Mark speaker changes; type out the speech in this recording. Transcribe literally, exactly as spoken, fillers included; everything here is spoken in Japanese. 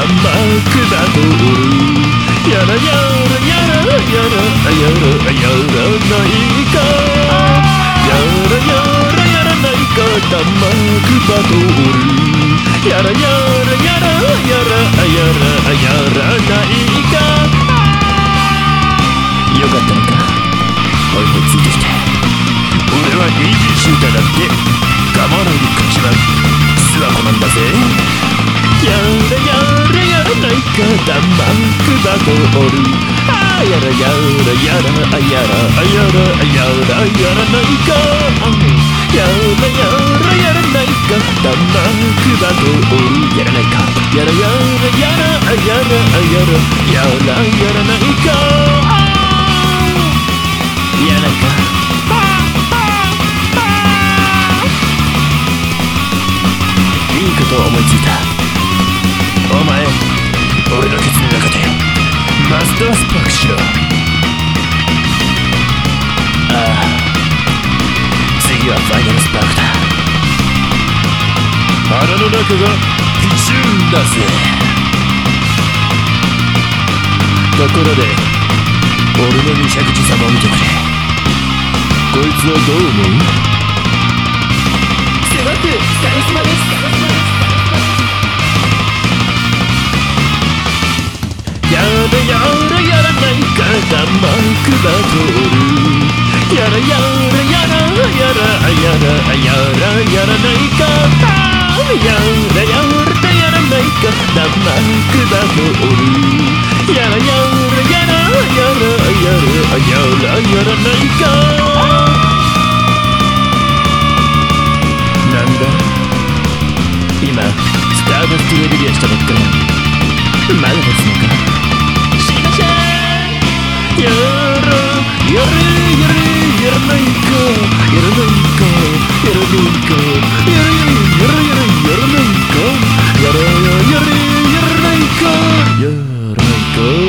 Speaker 1: バトルやらやらやらやらやらやらないかやらやらやらないか弾幕バトルやらやらやらやらやらやらないかよかったのかおいもついてきて俺はイージーシューターだって構わないで食っちまう諏訪子なんだぜやらやらやらないか弾幕バトルあやらやらやらあやらあやらあやらやらないかやらやらやらないか弾幕バトルやらないかやらやらやらあやらあやらやらやらないかやらないかいいこと思いついたお前俺のケツの中でマスタースパークしろああ次はファイナルスパークだ腹の中がピチューンだぜところで俺の二尺時様を見てくれこいつはどう思う
Speaker 2: すごくカリスマです
Speaker 1: やらやらやらないか弾幕バトルやらやらやらやらやらやらやらないかやらやらやらないか弾幕バトルやらやらやらやらやらやらやらないかなんだ今スターダストレベリアしたばっかりまだですのかやらやらやらやらないかやらないかやらないかやらやらやらやらないかやらやらやらないかやらないか